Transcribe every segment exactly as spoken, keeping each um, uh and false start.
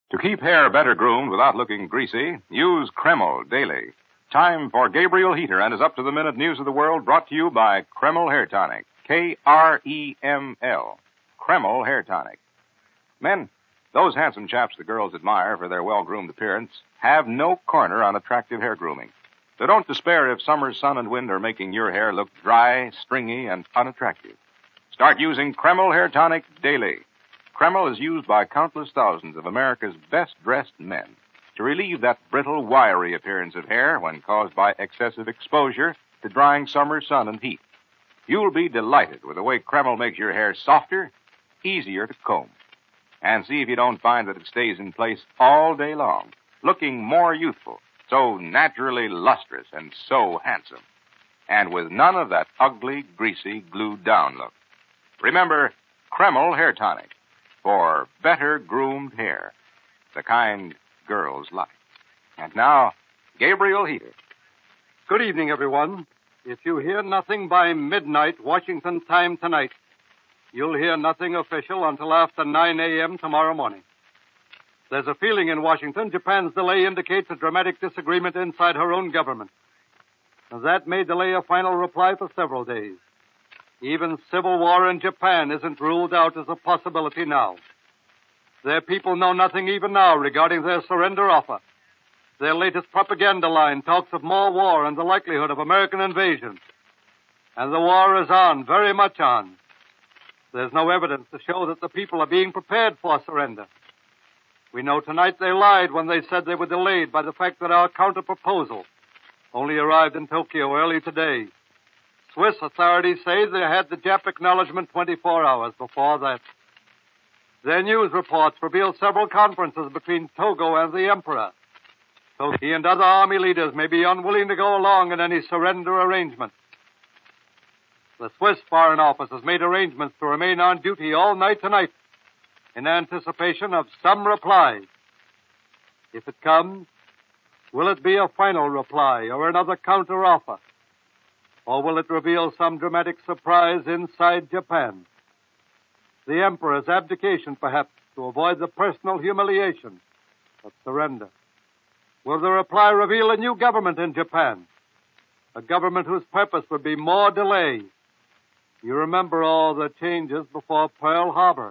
To keep hair better groomed without looking greasy, use Kreml daily. Time for Gabriel Heater and his up-to-the-minute news of the world brought to you by Kreml Hair Tonic. K R E M L. Kreml Hair Tonic. Men, those handsome chaps the girls admire for their well-groomed appearance have no corner on attractive hair grooming. So don't despair if summer's sun and wind are making your hair look dry, stringy, and unattractive. Start using Kreml Hair Tonic daily. Kreml is used by countless thousands of America's best-dressed men to relieve that brittle, wiry appearance of hair when caused by excessive exposure to drying summer sun and heat. You'll be delighted with the way Kreml makes your hair softer, easier to comb. And see if you don't find that it stays in place all day long, looking more youthful, so naturally lustrous and so handsome, and with none of that ugly, greasy, glued-down look. Remember, Kreml Hair Tonic. For better groomed hair, the kind girls like. And now, Gabriel Heater. Good evening, everyone. If you hear nothing by midnight Washington time tonight, you'll hear nothing official until after nine a.m. tomorrow morning. There's a feeling in Washington Japan's delay indicates a dramatic disagreement inside her own government. And that may delay a final reply for several days. Even civil war in Japan isn't ruled out as a possibility now. Their people know nothing even now regarding their surrender offer. Their latest propaganda line talks of more war and the likelihood of American invasion. And the war is on, very much on. There's no evidence to show that the people are being prepared for surrender. We know tonight they lied when they said they were delayed by the fact that our counter-proposal only arrived in Tokyo early today. Swiss authorities say they had the Jap acknowledgement twenty-four hours before that. Their news reports reveal several conferences between Togo and the Emperor. So he and other army leaders may be unwilling to go along in any surrender arrangement. The Swiss Foreign Office has made arrangements to remain on duty all night tonight in anticipation of some reply. If it comes, will it be a final reply or another counter-offer? Or will it reveal some dramatic surprise inside Japan? The Emperor's abdication, perhaps, to avoid the personal humiliation of surrender. Will the reply reveal a new government in Japan? A government whose purpose would be more delay. You remember all the changes before Pearl Harbor.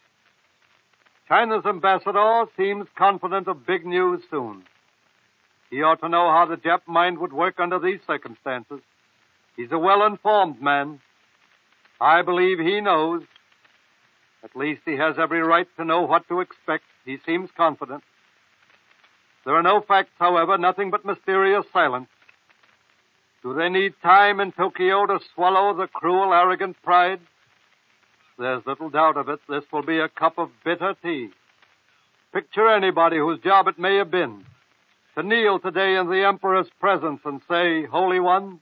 China's ambassador seems confident of big news soon. He ought to know how the Jap mind would work under these circumstances. He's a well-informed man. I believe he knows. At least he has every right to know what to expect. He seems confident. There are no facts, however, nothing but mysterious silence. Do they need time in Tokyo to swallow the cruel, arrogant pride? There's little doubt of it. This will be a cup of bitter tea. Picture anybody whose job it may have been to kneel today in the Emperor's presence and say, Holy One,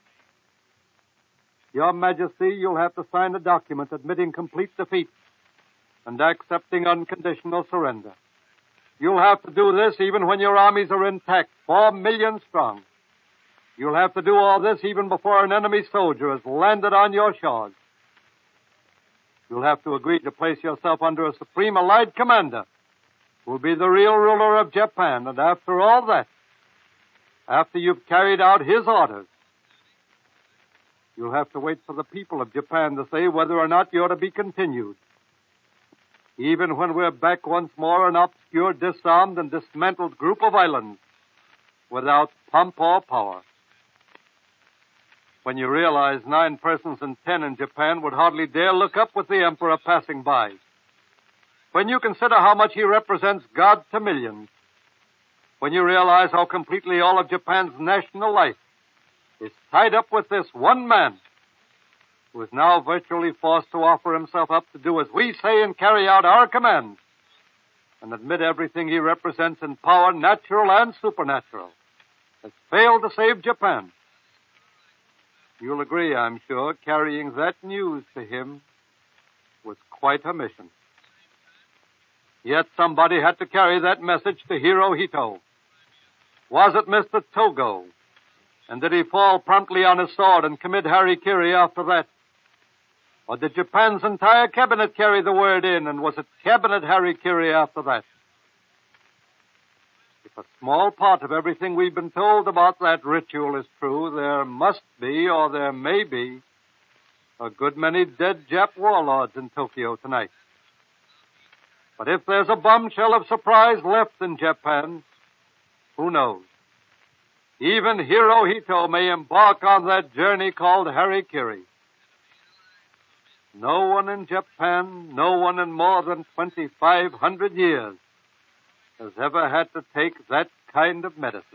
Your Majesty, you'll have to sign a document admitting complete defeat and accepting unconditional surrender. You'll have to do this even when your armies are intact, four million strong. You'll have to do all this even before an enemy soldier has landed on your shores. You'll have to agree to place yourself under a supreme allied commander who will be the real ruler of Japan. And after all that, after you've carried out his orders, you'll have to wait for the people of Japan to say whether or not you're to be continued. Even when we're back once more an obscure, disarmed, and dismantled group of islands without pomp or power. When you realize nine persons in ten in Japan would hardly dare look up with the Emperor passing by. When you consider how much he represents God to millions. When you realize how completely all of Japan's national life is tied up with this one man who is now virtually forced to offer himself up to do as we say and carry out our commands and admit everything he represents in power, natural and supernatural, has failed to save Japan. You'll agree, I'm sure, carrying that news to him was quite a mission. Yet somebody had to carry that message to Hirohito. Was it Mister Togo? And did he fall promptly on his sword and commit harikiri after that? Or did Japan's entire cabinet carry the word in, and was it cabinet harikiri after that? If a small part of everything we've been told about that ritual is true, there must be, or there may be, a good many dead Jap warlords in Tokyo tonight. But if there's a bombshell of surprise left in Japan, who knows? Even Hirohito may embark on that journey called Harikiri. No one in Japan, no one in more than twenty-five hundred years has ever had to take that kind of medicine.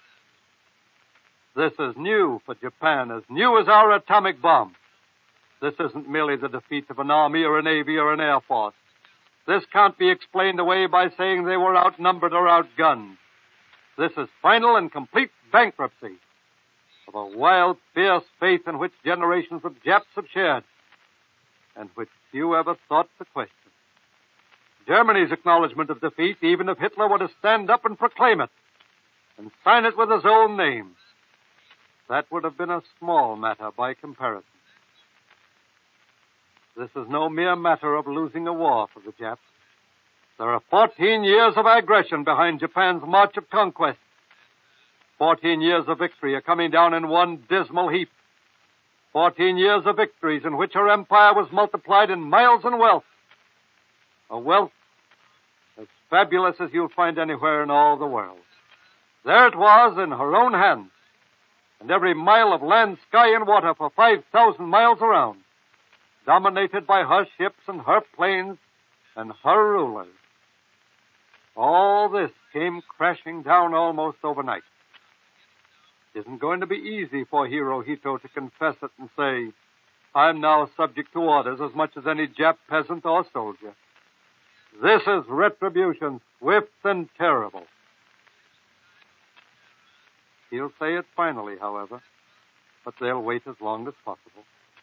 This is new for Japan, as new as our atomic bomb. This isn't merely the defeat of an army or a navy or an air force. This can't be explained away by saying they were outnumbered or outgunned. This is final and complete bankruptcy of a wild, fierce faith in which generations of Japs have shared, and which few ever thought to question. Germany's acknowledgement of defeat, even if Hitler were to stand up and proclaim it, and sign it with his own name, that would have been a small matter by comparison. This is no mere matter of losing a war for the Japs. There are fourteen years of aggression behind Japan's march of conquest. Fourteen years of victory are coming down in one dismal heap. Fourteen years of victories in which her empire was multiplied in miles and wealth. A wealth as fabulous as you'll find anywhere in all the world. There it was in her own hands, and every mile of land, sky, and water for five thousand miles around, dominated by her ships and her planes and her rulers. All this came crashing down almost overnight. It isn't going to be easy for Hirohito to confess it and say, I'm now subject to orders as much as any Jap peasant or soldier. This is retribution, swift and terrible. He'll say it finally, however, but they'll wait as long as possible.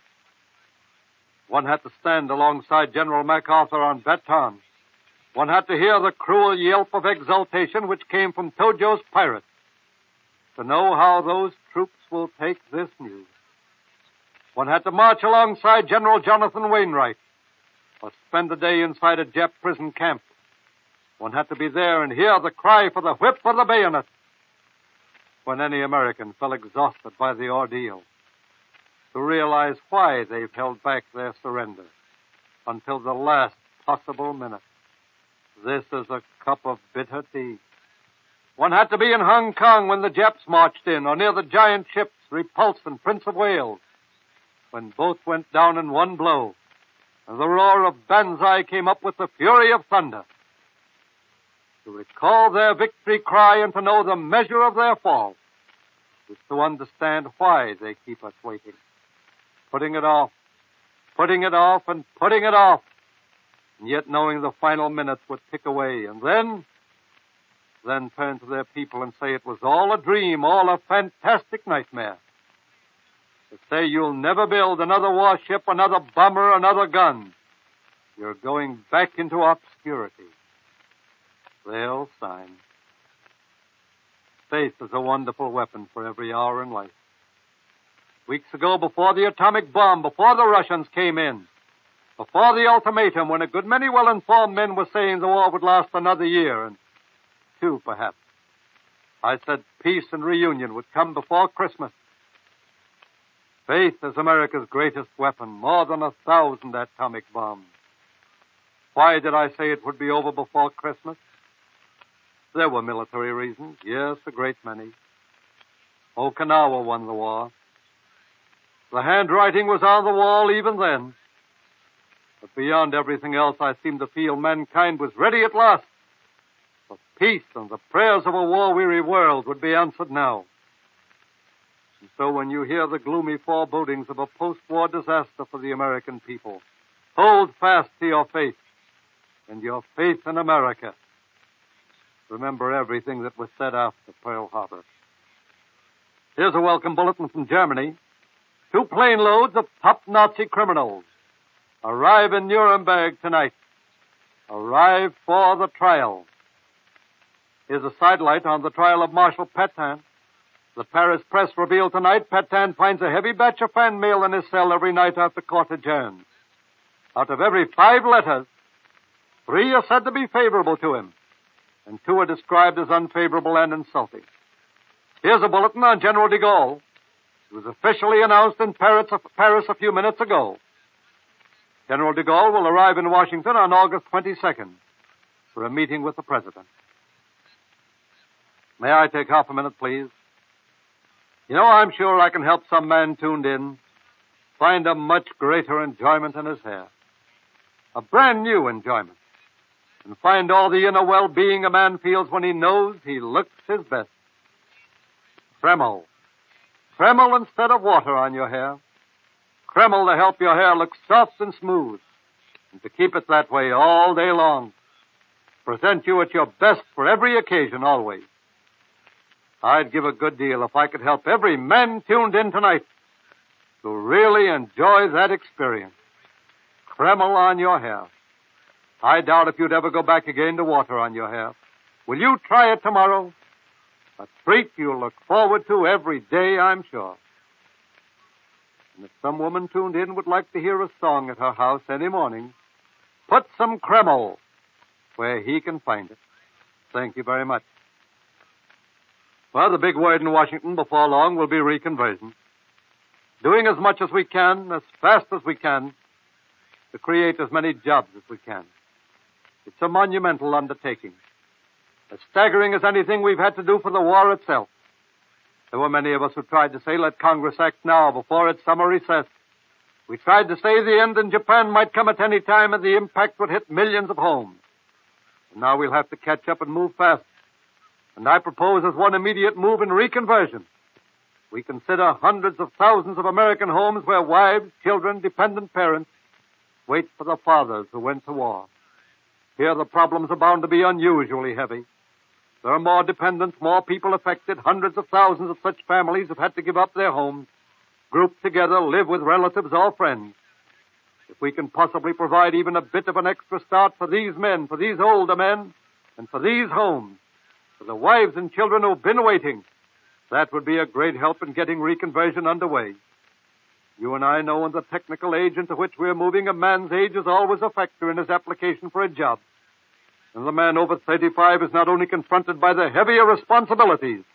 One had to stand alongside General MacArthur on Bataan. One had to hear the cruel yelp of exultation which came from Tojo's pirates to know how those troops will take this news. One had to march alongside General Jonathan Wainwright or spend a day inside a Jap prison camp. One had to be there and hear the cry for the whip or the bayonet when any American fell exhausted by the ordeal, to realize why they've held back their surrender until the last possible minute. This is a cup of bitter tea. One had to be in Hong Kong when the Japs marched in, or near the giant ships Repulse and Prince of Wales, when both went down in one blow, and the roar of Banzai came up with the fury of thunder. To recall their victory cry and to know the measure of their fall is to understand why they keep us waiting, putting it off, putting it off, and putting it off, and yet knowing the final minutes would tick away, and then, then turn to their people and say it was all a dream, all a fantastic nightmare. To say you'll never build another warship, another bomber, another gun. You're going back into obscurity. They'll sign. Faith is a wonderful weapon for every hour in life. Weeks ago, before the atomic bomb, before the Russians came in, before the ultimatum, when a good many well-informed men were saying the war would last another year, and two perhaps, I said peace and reunion would come before Christmas. Faith is America's greatest weapon, more than a thousand atomic bombs. Why did I say it would be over before Christmas? There were military reasons, yes, a great many. Okinawa won the war. The handwriting was on the wall even then. But beyond everything else, I seemed to feel mankind was ready at last. For peace and the prayers of a war-weary world would be answered now. And so when you hear the gloomy forebodings of a post-war disaster for the American people, hold fast to your faith and your faith in America. Remember everything that was said after Pearl Harbor. Here's a welcome bulletin from Germany. Two plane loads of top Nazi criminals arrive in Nuremberg tonight. Arrive for the trial. Here's a sidelight on the trial of Marshal Pétain. The Paris press revealed tonight Pétain finds a heavy batch of fan mail in his cell every night after court adjourns. Out of every five letters, three are said to be favorable to him. and two are described as unfavorable and insulting. Here's a bulletin on General de Gaulle. It was officially announced in Paris a, Paris a few minutes ago. General de Gaulle will arrive in Washington on August twenty-second for a meeting with the President. May I take half a minute, please? You know, I'm sure I can help some man tuned in find a much greater enjoyment in his hair. A brand new enjoyment. And find all the inner well-being a man feels when he knows he looks his best. Kreml. Kreml instead of water on your hair. Kreml to help your hair look soft and smooth, and to keep it that way all day long. Present you at your best for every occasion, always. I'd give a good deal if I could help every man tuned in tonight to really enjoy that experience. Kreml on your hair. I doubt if you'd ever go back again to water on your hair. Will you try it tomorrow? A treat you'll look forward to every day, I'm sure. And if some woman tuned in would like to hear a song at her house any morning, put some Kreml where he can find it. Thank you very much. Well, the big word in Washington before long will be reconversion. Doing as much as we can, as fast as we can, to create as many jobs as we can. It's a monumental undertaking, as staggering as anything we've had to do for the war itself. There were many of us who tried to say, let Congress act now before its summer recess. We tried to say the end in Japan might come at any time and the impact would hit millions of homes. And now we'll have to catch up and move fast. And I propose as one immediate move in reconversion, we consider hundreds of thousands of American homes where wives, children, dependent parents wait for the fathers who went to war. Here the problems are bound to be unusually heavy. There are more dependents, more people affected. Hundreds of thousands of such families have had to give up their homes, group together, live with relatives or friends. If we can possibly provide even a bit of an extra start for these men, for these older men, and for these homes, for the wives and children who've been waiting, that would be a great help in getting reconversion underway. You and I know in the technical age into which we're moving, a man's age is always a factor in his application for a job. And the man over thirty-five is not only confronted by the heavier responsibilities,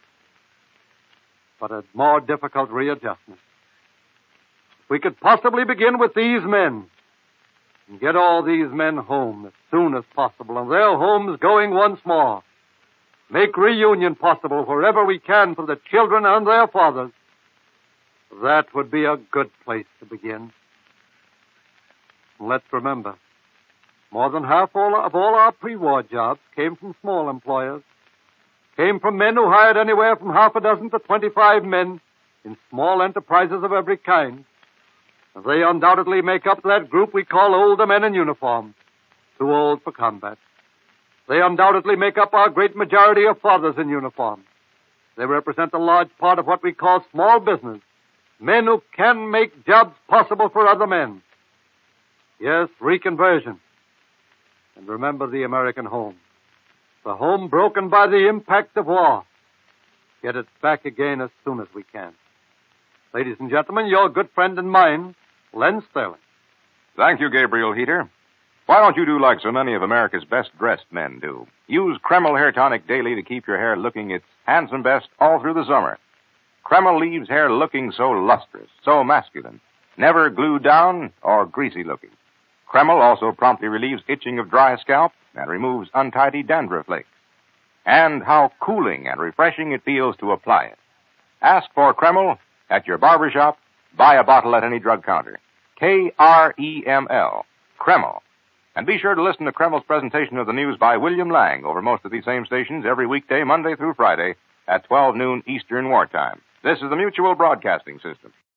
but a more difficult readjustment. If we could possibly begin with these men and get all these men home as soon as possible and their homes going once more, make reunion possible wherever we can for the children and their fathers, that would be a good place to begin. Let's remember, more than half all of all our pre-war jobs came from small employers, came from men who hired anywhere from half a dozen to twenty-five men in small enterprises of every kind. They undoubtedly make up that group we call older men in uniform, too old for combat. They undoubtedly make up our great majority of fathers in uniform. They represent a large part of what we call small business, men who can make jobs possible for other men. Yes, reconversion. And remember the American home. The home broken by the impact of war. Get it back again as soon as we can. Ladies and gentlemen, your good friend and mine, Len Sterling. Thank you, Gabriel Heater. Why don't you do like so many of America's best-dressed men do? Use Kreml Hair Tonic daily to keep your hair looking its handsome best all through the summer. Kreml leaves hair looking so lustrous, so masculine, never glued down or greasy-looking. Kreml also promptly relieves itching of dry scalp and removes untidy dandruff flakes. And how cooling and refreshing it feels to apply it. Ask for Kreml at your barber shop. Buy a bottle at any drug counter. K R E M L. Kreml. And be sure to listen to Kreml's presentation of the news by William Lang over most of these same stations every weekday, Monday through Friday, at twelve noon Eastern Wartime. This is the Mutual Broadcasting System.